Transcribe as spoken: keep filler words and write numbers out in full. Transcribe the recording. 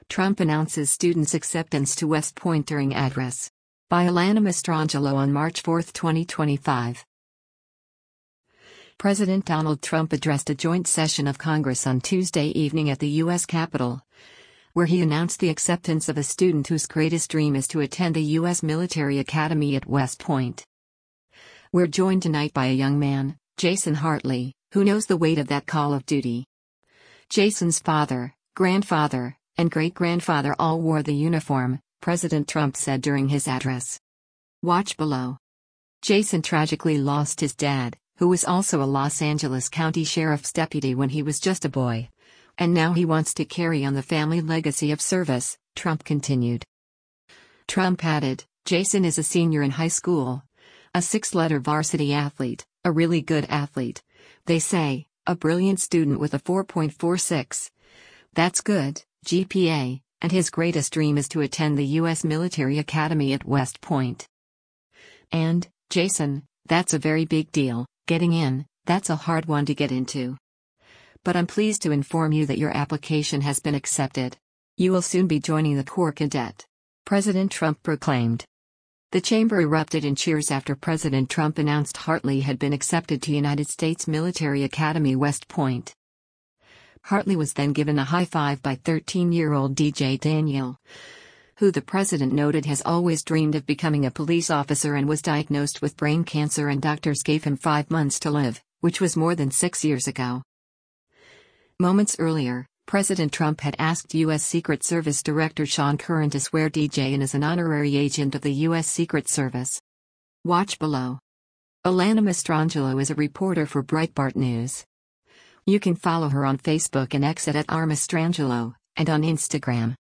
Trump announces students' acceptance to West Point during address. By Alana Mastrangelo on March fourth, twenty twenty-five. President Donald Trump addressed a joint session of Congress on Tuesday evening at the U S Capitol, where he announced the acceptance of a student whose greatest dream is to attend the U S Military Academy at West Point. We're joined tonight by a young man, Jason Hartley, who knows the weight of that call of duty. Jason's father, grandfather, and great-grandfather all wore the uniform, President Trump said during his address. Watch below. Jason tragically lost his dad, who was also a Los Angeles County Sheriff's deputy when he was just a boy. And now he wants to carry on the family legacy of service, Trump continued. Trump added, Jason is a senior in high school. A six-letter varsity athlete, a really good athlete. They say, a brilliant student with a four point four six. That's good, G P A, and his greatest dream is to attend the U S Military Academy at West Point. And, Jason, that's a very big deal, getting in, that's a hard one to get into. But I'm pleased to inform you that your application has been accepted. You will soon be joining the Corps Cadet, President Trump proclaimed. The chamber erupted in cheers after President Trump announced Hartley had been accepted to United States Military Academy West Point. Hartley was then given a high five by thirteen-year-old D J Daniel, who the president noted has always dreamed of becoming a police officer and was diagnosed with brain cancer, and doctors gave him five months to live, which was more than six years ago. Moments earlier, President Trump had asked U S Secret Service Director Sean Curran to swear D J in as an honorary agent of the U S Secret Service. Watch below. Alana Mastrangelo is a reporter for Breitbart News. You can follow her on Facebook and X at, at r mastrangelo, and on Instagram.